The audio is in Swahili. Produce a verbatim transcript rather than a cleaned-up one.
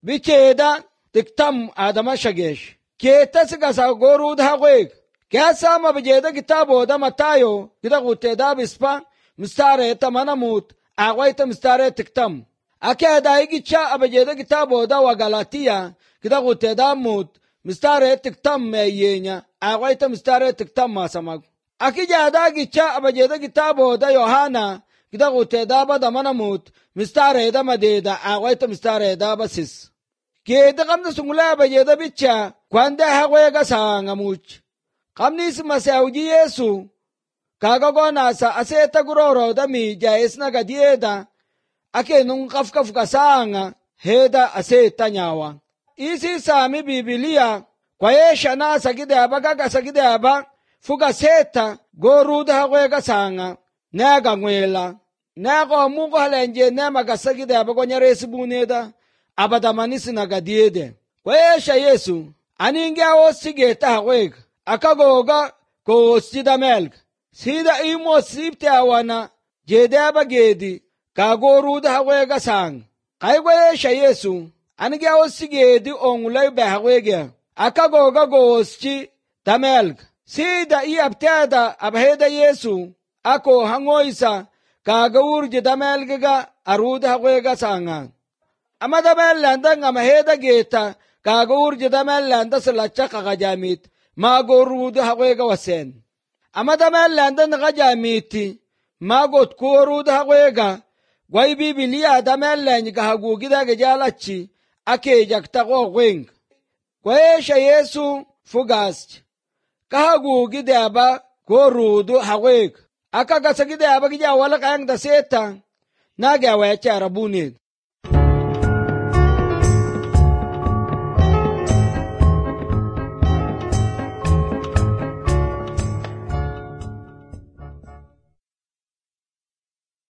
bicheeda tiktam adama shageesh keetas gasa gorud haqweeg keasama bijeeda kitaaboda matayo gida quteeda bispa mistare tamanamut aqwayta mistare tiktam akeeda igicha abijeeda kitaaboda wa galatiya gida quteeda mut mistare tiktam meyenya aqwayta mistare tiktam masamag akijada gicha abijeeda kitaaboda yohana gida quteeda bada manamut mistare da madeda aqwayta mistare da basis keeda qamda sungula abijeeda bicha kwanda haqweega saangamuch qamnis masawji yesu kaga gonasa aseta guroro dami jaisna gadieda ake nun qafqaf kasanga heda aseta nyawa isi sami bibilia kwayesha na sagide abaga gasagide aba fuga seta goruda haqweega sanga naga ngwela nago mungo halenje nema gasagide abago nyaresi buneda abadamanis na gadiede kwayesha yesu aninge osigeta haqweega akagoga ko sida melg sida imo sibte awana jedaba gedi kagoruda haqweega sang qaygwayesha yesu anige osigedi onglay ba haqweega akagoga goschi tamelg sida iabtada abheda yesu ako hangoisa kagawurje tamelga aruda haqweega sanga amada melanda ngamaheda geta kagawurje tamelanda salacha qajamit ma goruda haqweega wasen amada melanda ngajamiti ma got koruda haqweega gwai bibilia da melany gahagugida gejalachi ake jakta qoweng kwayesha yesu fugast kahagugida ba gorudu haqweeg aka gasagida ba gija wala kayang da seta naga wacha rabunid